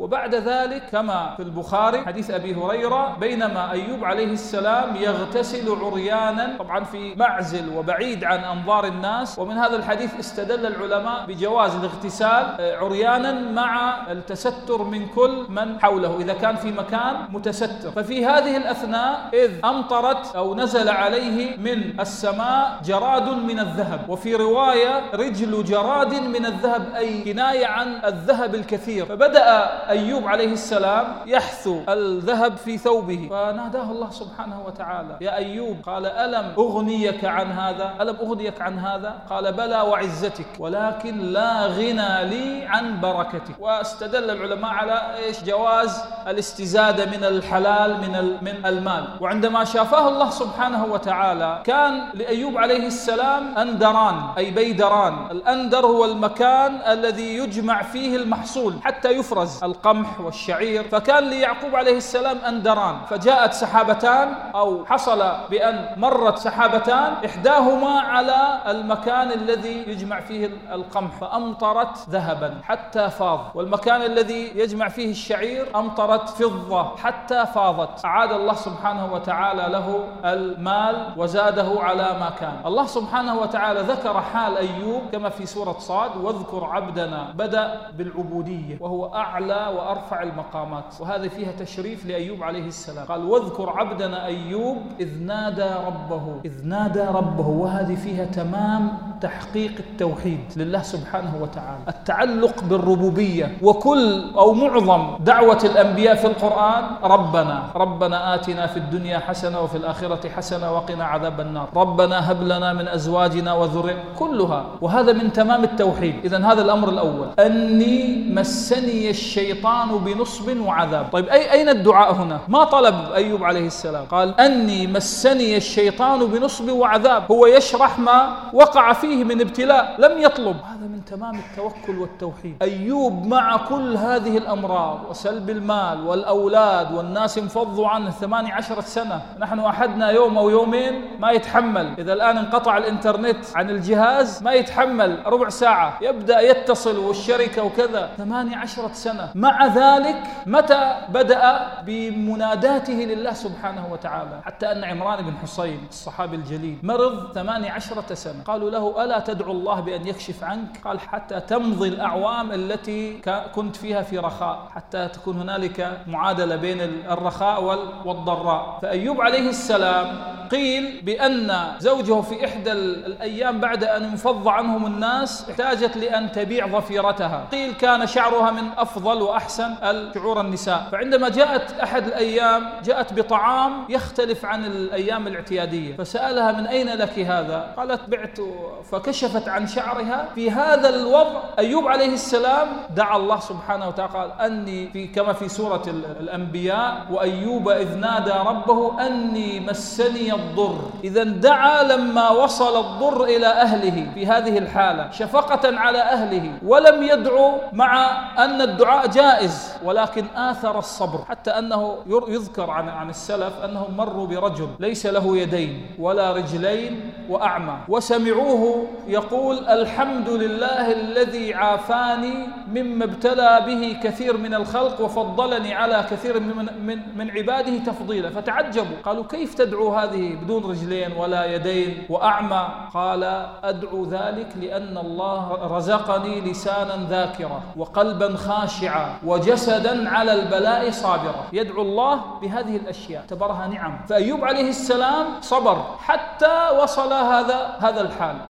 وبعد ذلك كما في البخاري حديث أبي هريرة بينما أيوب عليه السلام يغتسل عريانا، طبعا في معزل وبعيد عن أنظار الناس، ومن هذا الحديث استدل العلماء بجواز الاغتسال عريانا مع التستر من كل من حوله إذا كان في مكان متستر. ففي هذه الأثناء إذ أمطرت أو نزل عليه من السماء جراد من الذهب، وفي رواية رجل جراد من الذهب، أي كناية عن الذهب الكثير. فبدأ أيوب عليه السلام يحثو الذهب في ثوبه، فناداه الله سبحانه وتعالى: يا أيوب، قال: ألم أغنيك عن هذا؟ ألم أغنيك عن هذا؟ قال: بلى وعزتك، ولكن لا غنى لي عن بركتك. واستدل العلماء على جواز الاستزادة من الحلال من المال. وعندما شافاه الله سبحانه وتعالى كان لأيوب عليه السلام أندران أي بيدران. الأندر هو المكان الذي يجمع فيه المحصول حتى يفرز القمح والشعير، فكان ليعقوب عليه السلام أندران. فجاءت سحابتان أو حصل بأن مرت سحابتان إحداهما على المكان الذي يجمع فيه القمح فأمطرت ذهبا حتى فاض، والمكان الذي يجمع فيه الشعير أمطرت فضة حتى فاضت. أعاد الله سبحانه وتعالى له المال وزاده على ما كان. الله سبحانه وتعالى ذكر حال أيوب كما في سورة صاد: واذكر عبدنا، بدأ بالعبودية وهو أعلى وأرفع المقامات، وهذا فيها تشريف لأيوب عليه السلام. قال: واذكر عبدنا أيوب إذ نادى ربه، وهذه فيها تمام تحقيق التوحيد لله سبحانه وتعالى، التعلق بالربوبية. وكل أو معظم دعوة الأنبياء في القرآن: ربنا آتنا في الدنيا حسنة وفي الآخرة حسنة وقنا عذاب النار، ربنا هب لنا من أزواجنا وذريتنا، كلها. وهذا من تمام التوحيد. إذن هذا الأمر الأول: أني مسني الشيطان بنصب وعذاب. طيب أين الدعاء هنا؟ ما طلب أيوب عليه السلام، قال: أني مسني الشيطان بنصب وعذاب. هو يشرح ما وقع فيه من ابتلاء، لم يطلب. هذا من تمام التوكل والتوحيد. أيوب مع كل هذه الأمراض وسلب المال والأولاد والناس انفضوا عنه 18 سنة، نحن أحدنا يوم أو يومين ما يتحمل. إذا الآن انقطع الإنترنت عن الجهاز ما يتحمل ربع ساعة، يبدأ يتصل والشركة وكذا. 18 سنة. مع ذلك متى بدأ بمناداته لله سبحانه وتعالى؟ حتى أن عمران بن حصين الصحابي الجليل مرض 18 سنة، قالوا له: ألا تدعو الله بأن يكشف عنك؟ قال: حتى تمضي الأعوام التي كنت فيها في رخاء، حتى تكون هنالك معادلة بين الرخاء والضراء. فأيوب عليه السلام قيل بأن زوجه في إحدى الأيام بعد أن انفض عنهم الناس احتاجت لأن تبيع ضفيرتها، قيل كان شعرها من أفضل وأحسن شعور النساء. فعندما جاءت أحد الأيام جاءت بطعام يختلف عن الأيام الاعتيادية، فسألها: من أين لك هذا؟ قالت: بعت. فكشفت عن شعرها. في هذا الوضع أيوب عليه السلام دعا الله سبحانه وتعالى، قال: أني كما في سورة الأنبياء: وأيوب إذ نادى ربه أني مسني الضر. إذا دعا لما وصل الضر إلى أهله في هذه الحالة شفقة على أهله، ولم يدعو مع أن الدعاء جائز، ولكن آثر الصبر. حتى أنه يذكر عن السلف أنهم مروا برجل ليس له يدين ولا رجلين وأعمى، وسمعوه يقول: الحمد لله الذي عافاني مما ابتلى به كثير من الخلق وفضلني على كثير من عباده تفضيلا. فتعجبوا، قالوا: كيف تدعو هذه بدون رجلين ولا يدين وأعمى؟ قال: أدعو ذلك لأن الله رزقني لسانا ذاكرا وقلبا خاشعا وجسدا على البلاء صابرا. يدعو الله بهذه الأشياء، اعتبرها نعم. فأيوب عليه السلام صبر حتى وصل هذا الحال.